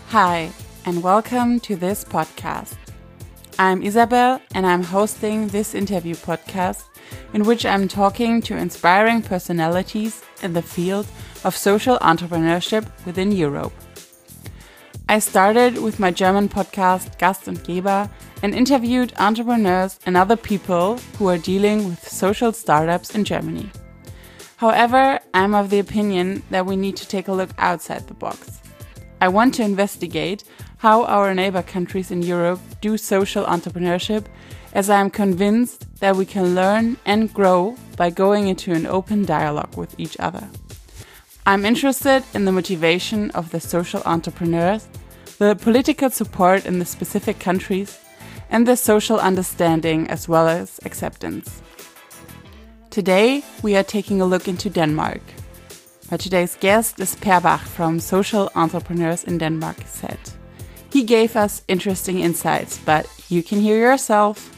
Hi, and welcome to this podcast. I'm Isabel, and I'm hosting this interview podcast in which I'm talking to inspiring personalities in the field of social entrepreneurship within Europe. I started with my German podcast Gast und Geber and interviewed entrepreneurs and other people who are dealing with social startups in Germany. However, I'm of the opinion that we need to take a look outside the box. I want to investigate how our neighbor countries in Europe do social entrepreneurship, as I am convinced that we can learn and grow by going into an open dialogue with each other. I'm interested in the motivation of the social entrepreneurs, the political support in the specific countries, and the social understanding as well as acceptance. Today, we are taking a look into Denmark. My today's guest is Per Bach from Social Entrepreneurs in Denmark said. He gave us interesting insights, but you can hear yourself.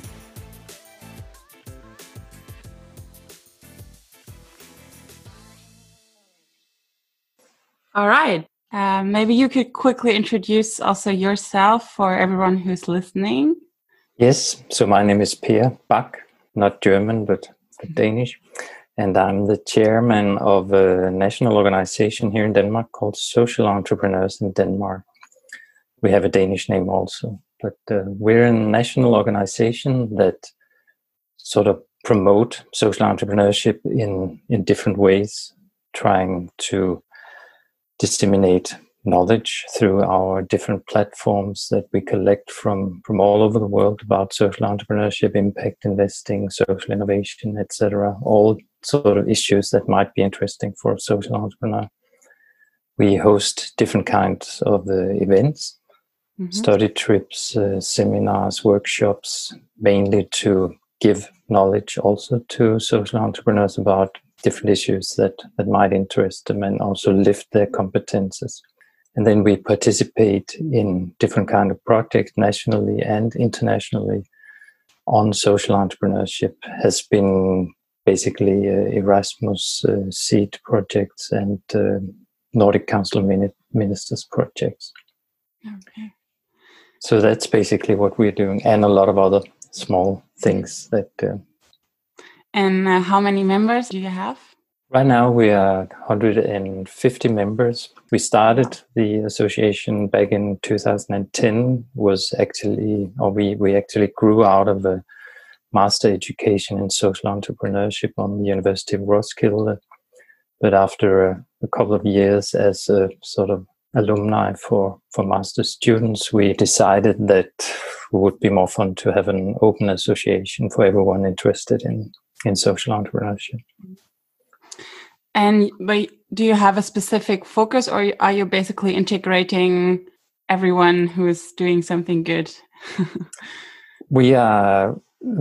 All right. Maybe you could quickly introduce also yourself for everyone who's listening. Yes, so my name is Per Bach, not German, but Danish. And I'm the chairman of a national organization here in Denmark called Social Entrepreneurs in Denmark. We have a Danish name also, but we're a national organization that sort of promote social entrepreneurship in different ways, trying to disseminate knowledge through our different platforms that we collect from all over the world about social entrepreneurship, impact investing, social innovation, etc. All sort of issues that might be interesting for a social entrepreneur. We host different kinds of events, study trips, seminars, workshops, mainly to give knowledge also to social entrepreneurs about different issues that might interest them and also lift their competences. And then we participate in different kind of projects nationally and internationally on social entrepreneurship. Has been basically Erasmus Seed projects and Nordic Council Ministers projects. Okay. So that's basically what we're doing, and a lot of other small things that... And how many members do you have? Right now we are 150 members. We started the association back in 2010. We actually grew out of a master education in social entrepreneurship on the University of Roskilde. But after a couple of years as a sort of alumni for master students, we decided that it would be more fun to have an open association for everyone interested in social entrepreneurship. But do you have a specific focus, or are you basically integrating everyone who is doing something good? We have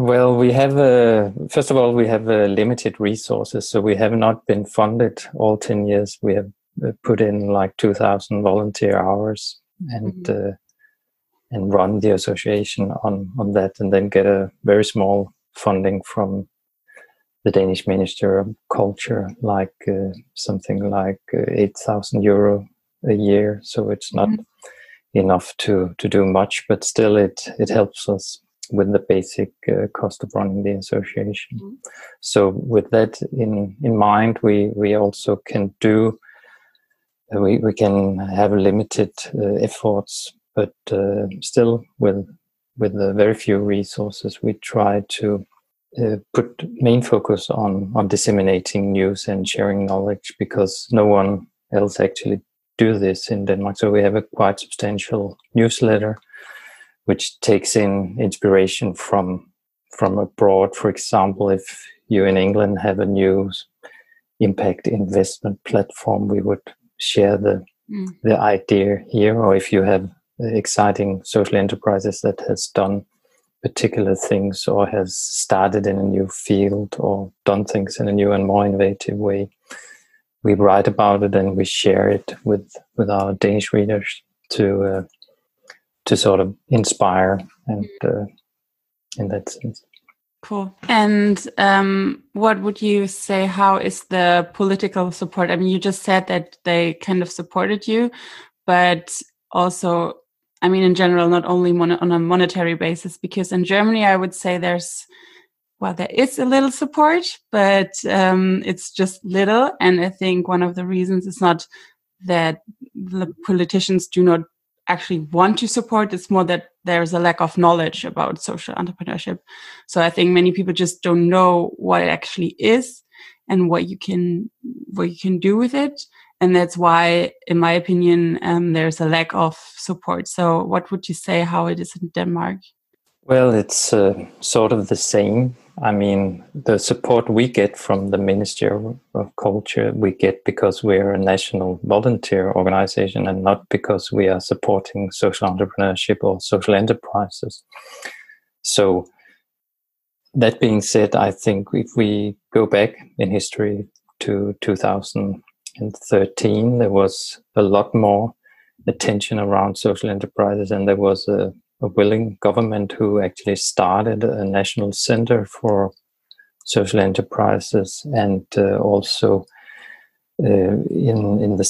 limited resources, so we have not been funded all 10 years. We have put in like 2,000 volunteer hours and run the association on that, and then get a very small funding from the Danish Minister of Culture, like something like 8,000 euro a year. So it's not enough to do much, but still it helps us with the basic cost of running the association. So with that in mind, we also can do, we can have limited efforts, but still with very few resources, we try to put main focus on disseminating news and sharing knowledge, because no one else actually do this in Denmark. So we have a quite substantial newsletter which takes in inspiration from abroad. For example, if you in England have a new impact investment platform, we would share the idea here. Or if you have exciting social enterprises that has done particular things or has started in a new field or done things in a new and more innovative way, we write about it and we share it with our Danish readers to sort of inspire and in that sense. Cool. And what would you say, how is the political support? I mean, you just said that they kind of supported you, but also, I mean, in general, not only on a monetary basis, because in Germany, I would say there is a little support, but it's just little. And I think one of the reasons is not that the politicians do not actually want to support. It's more that there's a lack of knowledge about social entrepreneurship. So I think many people just don't know what it actually is and what you can do with it. And that's why, in my opinion, there's a lack of support. So what would you say how it is in Denmark? Well, it's sort of the same. I mean, the support we get from the Ministry of Culture, we get because we're a national volunteer organization and not because we are supporting social entrepreneurship or social enterprises. So that being said, I think if we go back in history to 2013, there was a lot more attention around social enterprises, and there was a willing government who actually started a national center for social enterprises, and also in the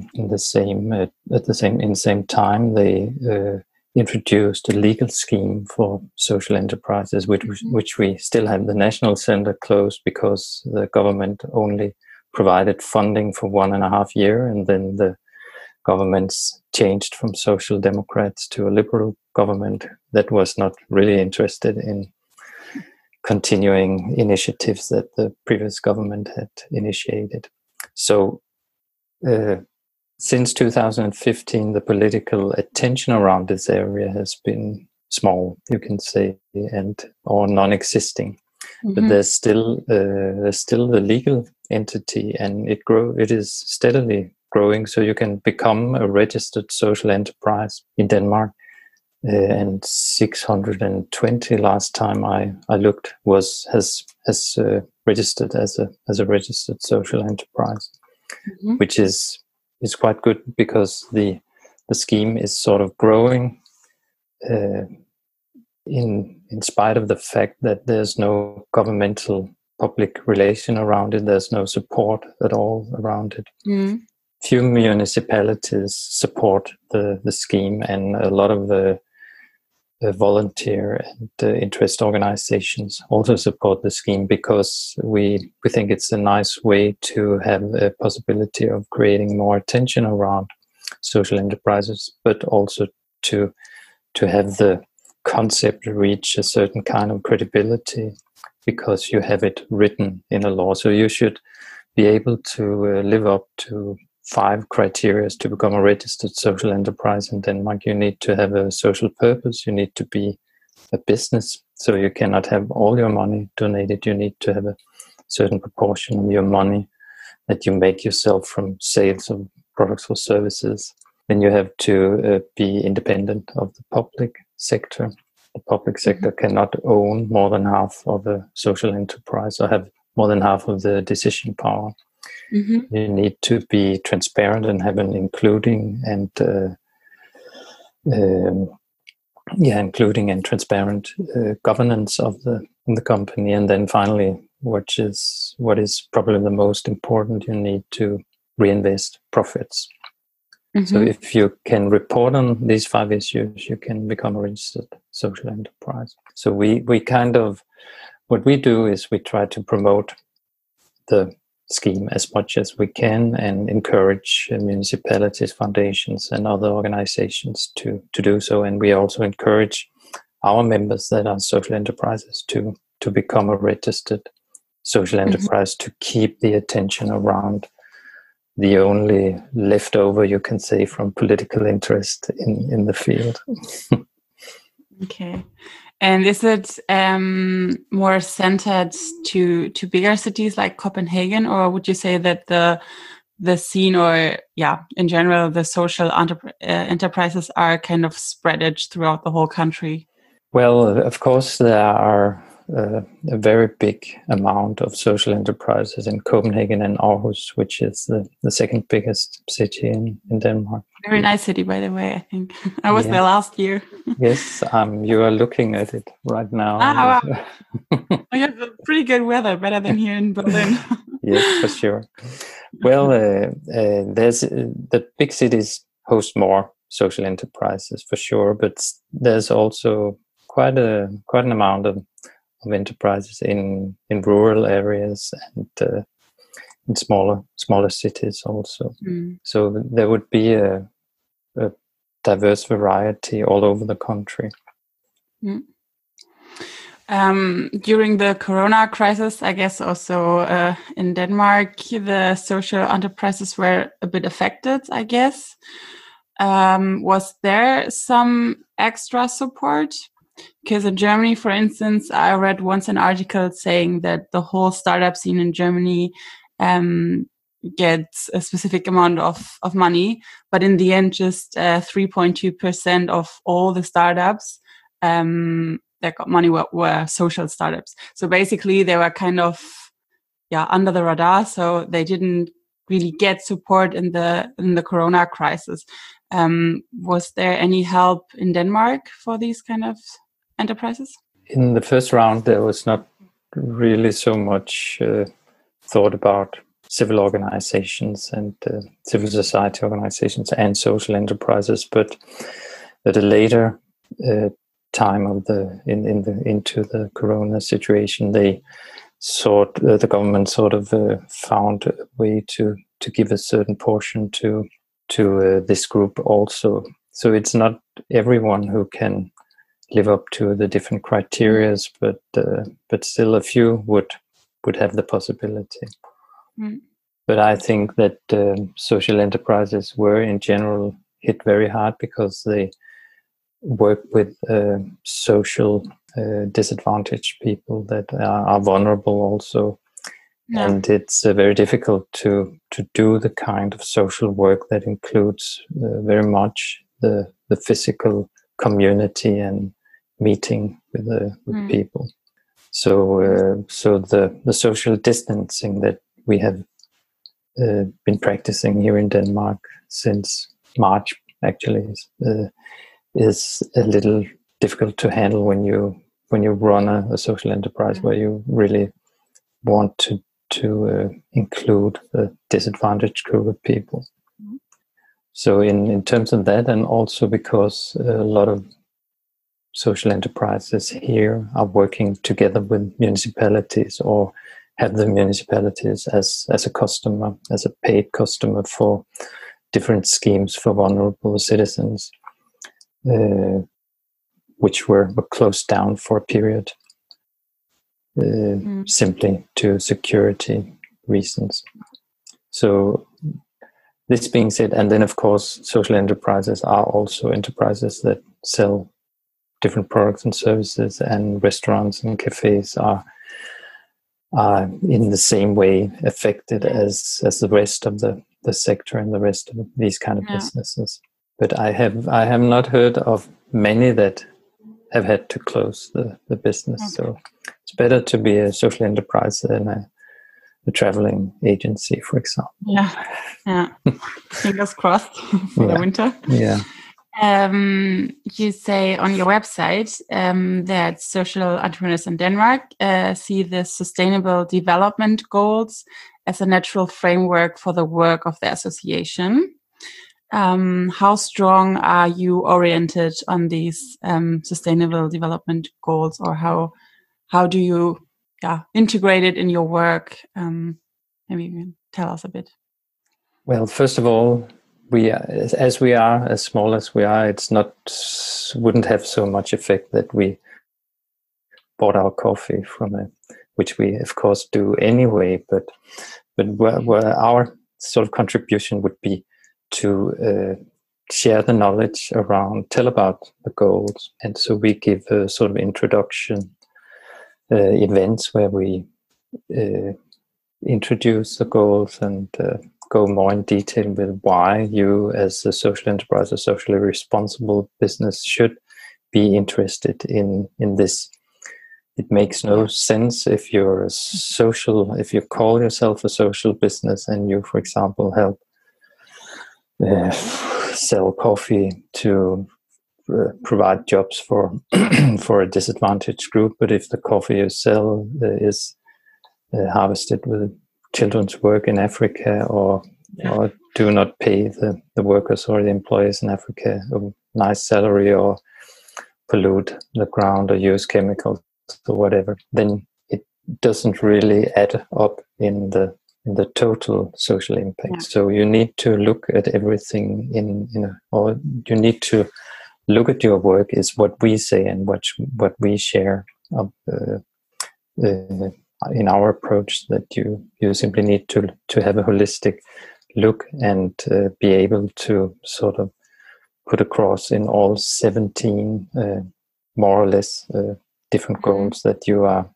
same time they introduced a legal scheme for social enterprises, which we still have the national center closed because the government only provided funding for 1.5 years, and then the governments changed from social democrats to a liberal government that was not really interested in continuing initiatives that the previous government had initiated. So since 2015, the political attention around this area has been small, you can say, or non-existing. Mm-hmm. But there's still the legal entity, and it is steadily growing. So you can become a registered social enterprise in Denmark, and 620 last time I looked has registered as a registered social enterprise, mm-hmm. which is quite good because the scheme is sort of growing in spite of the fact that there's no governmental public relation around it. There's no support at all around it. Mm. Few municipalities support the scheme, and a lot of the volunteer and interest organizations also support the scheme because we think it's a nice way to have a possibility of creating more attention around social enterprises, but also to have the concept reach a certain kind of credibility because you have it written in a law. So you should be able to live up to 5 criteria to become a registered social enterprise in Denmark. You need to have a social purpose. You need to be a business. So you cannot have all your money donated. You need to have a certain proportion of your money that you make yourself from sales of products or services. Then you have to be independent of the public sector. The public sector cannot own more than half of a social enterprise or have more than half of the decision power. Mm-hmm. You need to be transparent and have an including and transparent governance of the company. And then finally, what is probably the most important, you need to reinvest profits. Mm-hmm. So if you can report on these 5 issues, you can become a registered social enterprise. So we kind of, what we do is we try to promote the scheme as much as we can and encourage municipalities, foundations, and other organizations to do so. And we also encourage our members that are social enterprises to become a registered social enterprise, mm-hmm. to keep the attention around the only leftover, you can say, from political interest in the field. Okay. And is it more centered to bigger cities like Copenhagen, or would you say that the scene, or in general, the social enterprises are kind of spread throughout the whole country? Well, of course, there are a very big amount of social enterprises in Copenhagen and Aarhus, which is the second biggest city in Denmark. Very nice city, by the way, I think. I was there last year. Yes, you are looking at it right now. Wow. We have pretty good weather, better than here in Berlin. Yes, for sure. Well, there's the big cities host more social enterprises for sure, but there's also quite an amount of enterprises in rural areas and in smaller cities also. So there would be a diverse variety all over the country. During the Corona crisis, I guess also in Denmark, the social enterprises were a bit affected, I guess. Was there some extra support? Because in Germany, for instance, I read once an article saying that the whole startup scene in Germany gets a specific amount of money, but in the end, just 3.2% of all the startups that got money were social startups. So basically, they were kind of under the radar, so they didn't really get support in the Corona crisis. Was there any help in Denmark for these kind of enterprises? In the first round, there was not really so much thought about civil organizations and civil society organizations and social enterprises, but at a later time of into the Corona situation, the government sort of found a way to give a certain portion to this group also. So it's not everyone who can live up to the different criteria, but still a few would have the possibility. But I think that social enterprises were in general hit very hard because they work with social disadvantaged people that are vulnerable also. Yeah. And it's very difficult to do the kind of social work that includes very much the physical community and meeting with people. So the social distancing that we have been practicing here in Denmark since March actually is a little difficult to handle when you run a social enterprise where you really want to include a disadvantaged group of people. So in terms of that, and also because a lot of social enterprises here are working together with municipalities or have the municipalities as a customer, as a paid customer for different schemes for vulnerable citizens, which were closed down for a period, simply to security reasons. So this being said, and then of course social enterprises are also enterprises that sell different products and services, and restaurants and cafes are in the same way affected as the rest of the sector and the rest of these kind of businesses. But I have not heard of many that have had to close the business. Okay. So it's better to be a social enterprise than a traveling agency, for example. Yeah. Fingers crossed for the winter. Yeah. You say on your website that social entrepreneurs in Denmark see the Sustainable Development Goals as a natural framework for the work of the association. How strong are you oriented on these Sustainable Development Goals, or how do you integrate it in your work? Maybe you can tell us a bit. Well, first of all, as small as we are, wouldn't have so much effect that we bought our coffee which we of course do anyway. But where our sort of contribution would be to share the knowledge around, tell about the goals, and so we give a sort of introduction events where we introduce the goals and go more in detail with why you as a social enterprise, a socially responsible business, should be interested in this. It makes no sense if you call yourself a social business and you, for example, help sell coffee to provide jobs for for a disadvantaged group, but if the coffee you sell is harvested with children's work in Africa, or or do not pay the workers or the employees in Africa a nice salary, or pollute the ground, or use chemicals or whatever, then it doesn't really add up in the total social impact. So you need to look at everything or you need to look at your work is what we say and what we share of, in our approach, that you simply need to have a holistic look and be able to sort of put across in all 17 more or less different goals that you are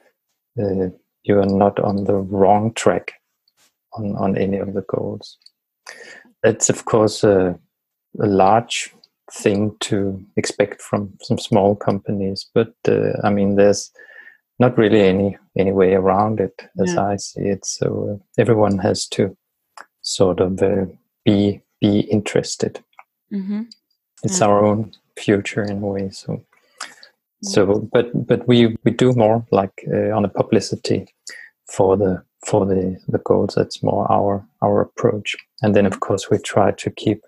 not on the wrong track on any of the goals. That's of course a large thing to expect from some small companies, but I mean, there's not really any way around it, as I see it. So everyone has to sort of be interested. It's our own future in a way. So but we do more like on a publicity for the goals. That's more our approach. And then of course we try to keep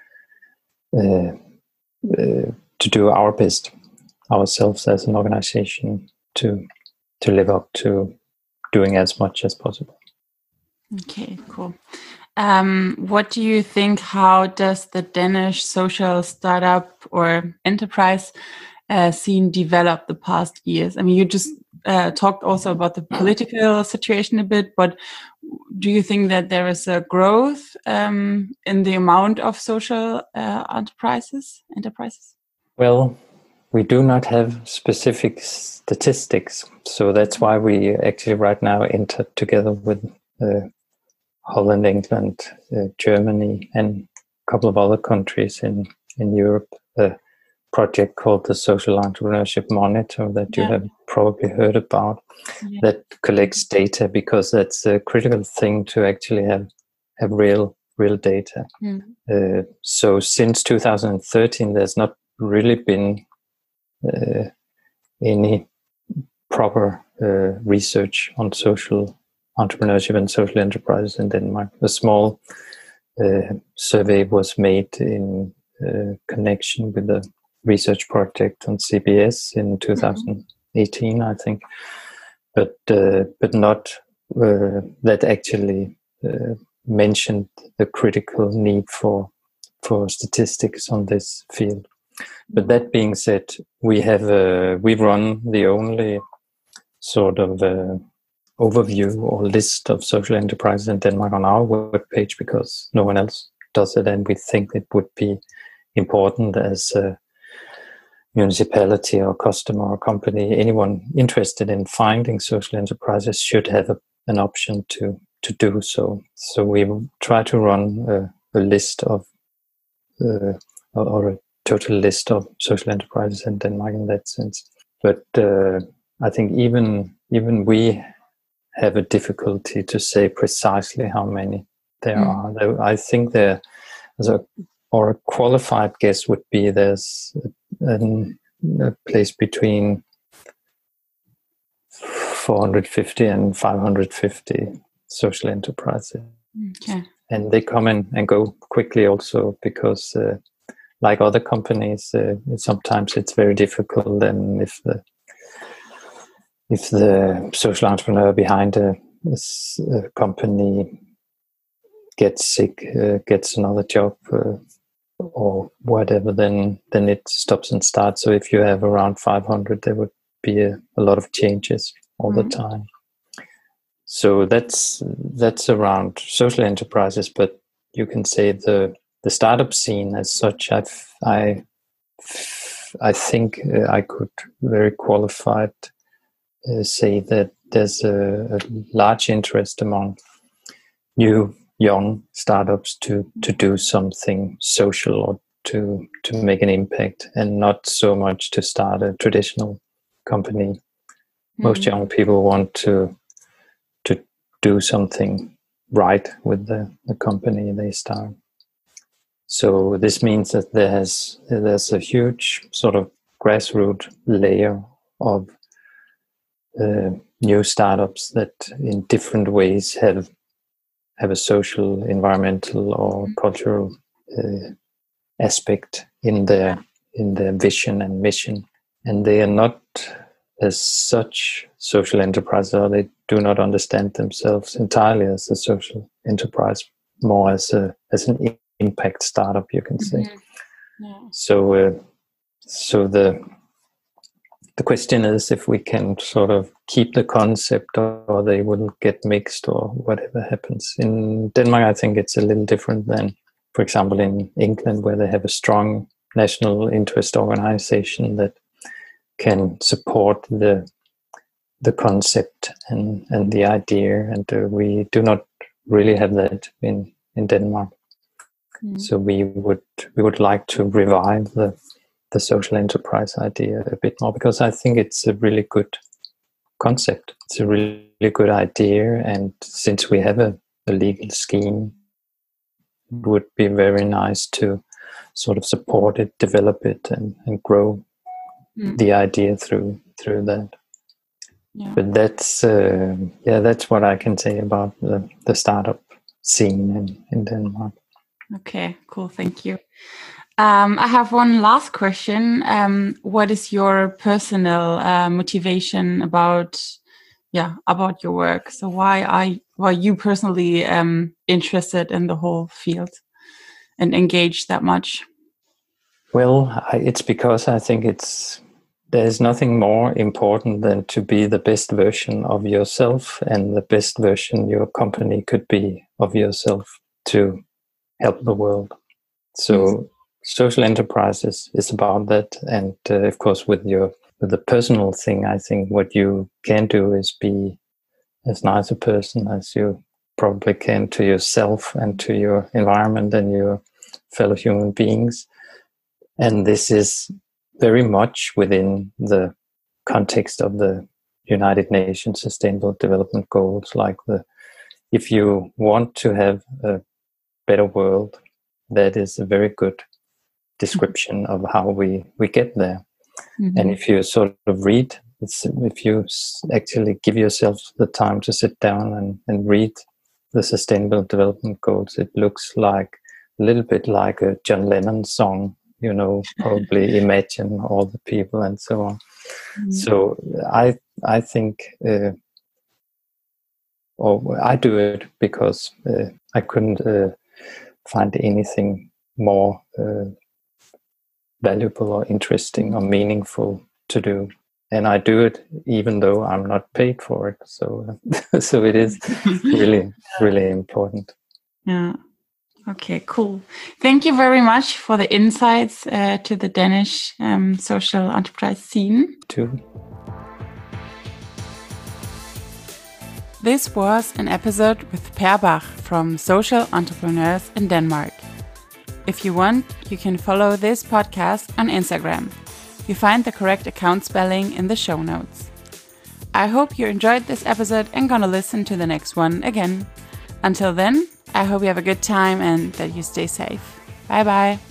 to do our best ourselves as an organization to live up to doing as much as possible. Okay, cool. What do you think? How does the Danish social startup or enterprise scene develop the past years? I mean, you just talked also about the political situation a bit, but do you think that there is a growth in the amount of social enterprises? Well, we do not have specific statistics, so that's why we actually right now entered together with Holland, England, Germany, and a couple of other countries in Europe, a project called the Social Entrepreneurship Monitor that you have probably heard about, that collects data, because that's a critical thing to actually have real data. So since 2013, there's not really been any proper research on social entrepreneurship and social enterprises in Denmark. A small survey was made in connection with the research project on CBS in 2018, I think, but not that actually mentioned the critical need for statistics on this field. But that being said, we run the only sort of overview or list of social enterprises in Denmark on our webpage, because no one else does it, and we think it would be important as a municipality or customer or company, anyone interested in finding social enterprises should have an option to do so. So we try to run a list of or a total list of social enterprises in Denmark in that sense. But I think even we have a difficulty to say precisely how many there are. I think a qualified guess would be there's a place between 450 and 550 social enterprises. Okay. And they come in and go quickly also, because like other companies, sometimes it's very difficult. And if the social entrepreneur behind a company gets sick, gets another job, or whatever, then it stops and starts. So if you have around 500, there would be a lot of changes all the time. So that's around social enterprises. But you can say the startup scene as such, I think I could very qualified say that there's a large interest among new young startups to do something social or to make an impact, and not so much to start a traditional company. Most young people want to do something right with the company they start. So this means that there's a huge sort of grassroots layer of new startups that in different ways have have a social, environmental, or cultural aspect in their vision and mission, and they are not as such social enterprises, or they do not understand themselves entirely as a social enterprise, more as an impact startup, you can say. Yeah. So the question is if we can sort of keep the concept, or they will get mixed, or whatever happens. In Denmark, I think it's a little different than, for example, in England, where they have a strong national interest organization that can support the concept and the idea, and we do not really have that in Denmark. So we would like to revive the social enterprise idea a bit more, because I think it's a really good concept. It's a really good idea, and since we have a legal scheme, it would be very nice to sort of support it, develop it, and grow the idea through that. Yeah. But that's what I can say about the startup scene in Denmark. Okay, cool. Thank you. I have one last question. What is your personal motivation about your work? So why are you personally interested in the whole field and engaged that much? Well, it's because I think there's nothing more important than to be the best version of yourself, and the best version your company could be of yourself to help the world. So social enterprise is about that, and of course with the personal thing, I think what you can do is be as nice a person as you probably can to yourself and to your environment and your fellow human beings. And this is very much within the context of the United Nations Sustainable Development Goals. Like if you want to have a better world, that is a very good description of how we get there. And if you sort of read, if you actually give yourself the time to sit down and read the Sustainable Development Goals, it looks like a little bit like a John Lennon song, probably Imagine all the people and so on. So I think, or I do it because I couldn't find anything more valuable or interesting or meaningful to do, and I do it even though I'm not paid for it. So so it is really really important. Yeah. Okay, cool. Thank you very much for the insights to the Danish social enterprise scene too. This was an episode with Per Bach from Social Entrepreneurs in Denmark. If you want, you can follow this podcast on Instagram. You find the correct account spelling in the show notes. I hope you enjoyed this episode and gonna listen to the next one again. Until then, I hope you have a good time and that you stay safe. Bye bye.